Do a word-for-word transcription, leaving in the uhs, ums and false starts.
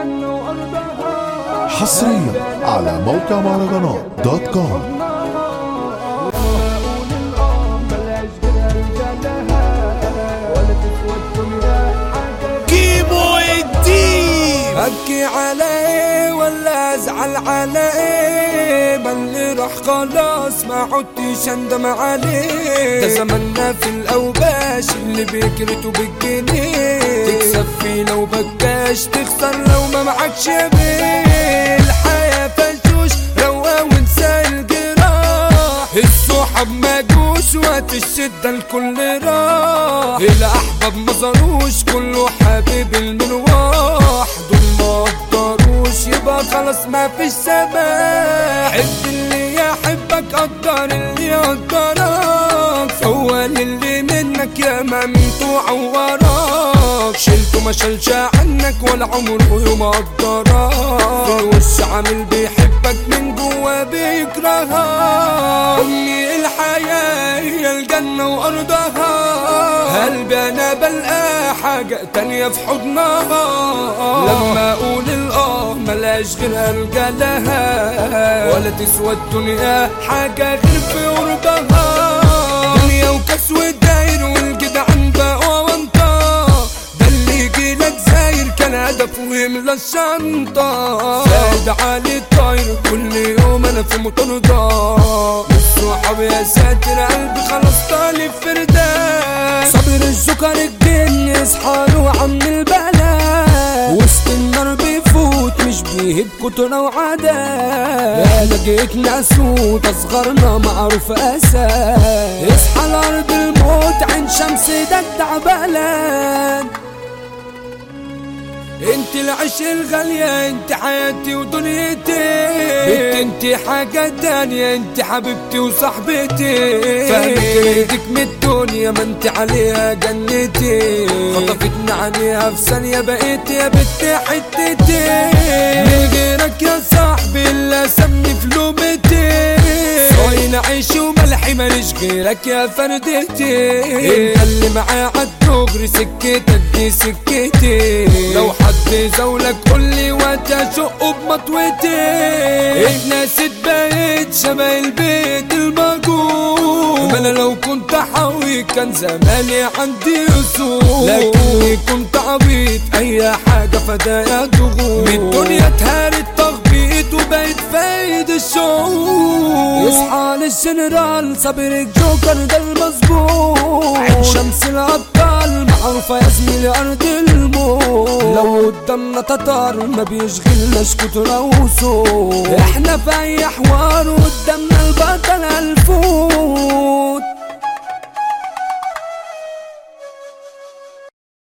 حصريا على موقع مهرجانات دوت كوم. كيمو الدين ابكي عليه ولا ازعل عليه؟ ما اللي راح خلاص ما عدتش اندم عليه. ده زماننا في الاوباش اللي بيكرتوا بالجنيه، تكسب فيه لو بكاش تخسر لو ما معكش بيه. الحياة فشوش روا وانسى الجراح، الصحاب ما جوش وقت الشدة الكل راح. الاحباب ما زاروش كله حبيب المرواح، دول ما قدروش يبقى خلاص ما فيش سماح. حب اللي يحبك قدر اللي يقدرك، فول اللي منك يا ممتوع وراك. شلته ما شالش عنك ولا عمره يوم قدرك، في الوش عامل بيحبك من جوا بيكرهك. امي الحياة هي الجنة وارضها، قلبي انا بلقى حاجة تانية في حضنها. لما اقول الاه ملاش غير الجا لها، ولا تسوى الدنيا حاجة غير في قربها. دنيا وكاس وداير والجدعان بقوا وانطة، ده اللي يجيلك زاير كان هدفه يملى الشنطة. زاد علي طاير كل يوم انا في مطاردة، الصحاب يا ساتر قلبي خلاص طالب فردان. صابر الجوكر الجن يصحى له عم البلاء، وسط النار بيفوت مش بيهب كترة وعداء. يا لقيت ناسوت اصغرنا معروف اساس، اصحى لارض الموت عين شمس دجدع بلد. انت العيش الغالية انت حياتي ودنيتي، بنت انت حاجة تانية انت حبيبتي وصاحبتي. فاهمك ايدك من الدنيا ما انت عليها جنتي، خطفتني عليها في ثانية بقيت يا بنت حتتي. من غيرك يا صاحبي اللي سمي في لومتي، صاين عيش وملحي ماليش غيرك يا فردتي. انت اللي معايا عالدغري سكتك دي سكتي، لو حد زولك قولي وتشقه بمطوتي. اتنست بقيت شبه البيت المجهول، ما انا لو كنت حاوي كان زماني عندي اصول، لكني كنت عبيط اي حاجة فدايا ضغوط. من الدنيا اتهارت تخبيط وبقيت فايد الشعور. يصحى للجنرال صابر الجوكر ده المظبوط، عين شمس الابطال معروفة يا زميلي ارض الموت. لو قدامنا تتار ما بيشغلناش كترة وصول، احنا في اي حوار قدامنا البطل الفوق.